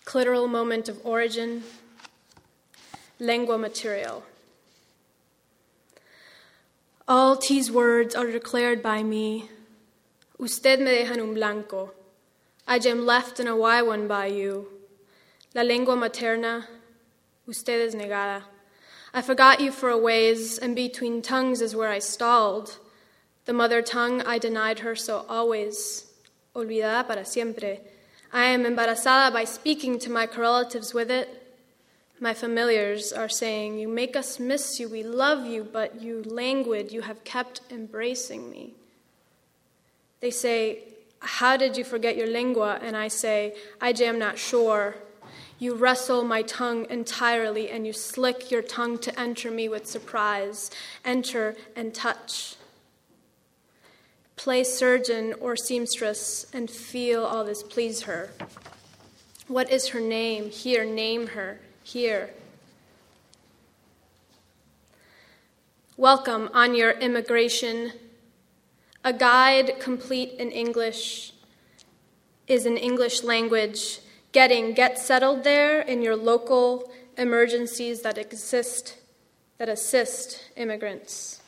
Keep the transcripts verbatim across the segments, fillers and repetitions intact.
Clitoral moment of origin, lengua material. All T's words are declared by me. Usted me deja en un blanco. I am left in a Y one by you. La lengua materna, usted es negada. I forgot you for a ways, and between tongues is where I stalled. The mother tongue, I denied her so always. Olvidada para siempre. I am embarazada by speaking to my correlatives with it. My familiars are saying, you make us miss you, we love you, but you languid, you have kept embracing me. They say, how did you forget your lengua? And I say, I am not sure. You wrestle my tongue entirely, and you slick your tongue to enter me with surprise. Enter and touch. Play surgeon or seamstress and feel all this please her. What is her name? Here, name her. Here. Welcome on your immigration. A guide complete in English is an English language. Getting, get settled there in your local emergencies that exist, that assist immigrants.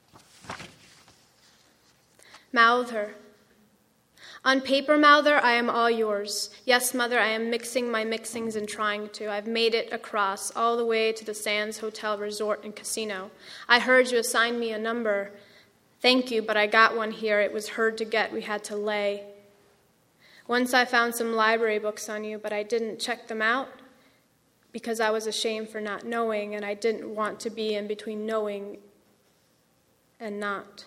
Mouther. On paper, Mouther, I am all yours. Yes, Mother, I am mixing my mixings and trying to. I've made it across, all the way to the Sands Hotel Resort and Casino. I heard you assigned me a number. Thank you, but I got one here. It was hard to get. We had to lay. Once I found some library books on you, but I didn't check them out because I was ashamed for not knowing, and I didn't want to be in between knowing and not.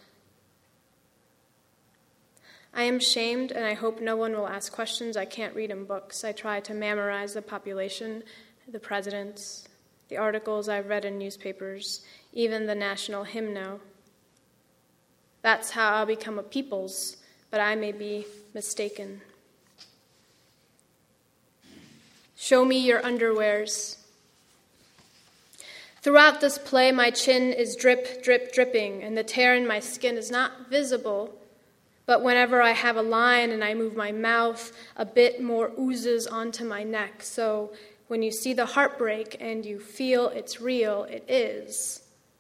I am ashamed, and I hope no one will ask questions. I can't read in books. I try to memorize the population, the presidents, the articles I've read in newspapers, even the national hymno. That's how I'll become a people's, but I may be mistaken. Show me your underwears. Throughout this play, my chin is drip, drip, dripping, and the tear in my skin is not visible. But whenever I have a line and I move my mouth, a bit more oozes onto my neck. So when you see the heartbreak and you feel it's real, it is.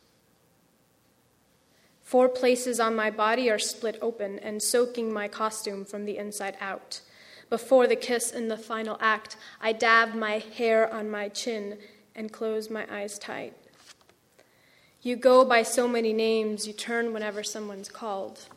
Four places on my body are split open and soaking my costume from the inside out. Before the kiss in the final act, I dab my hair on my chin and close my eyes tight. You go by so many names, you turn whenever someone's called.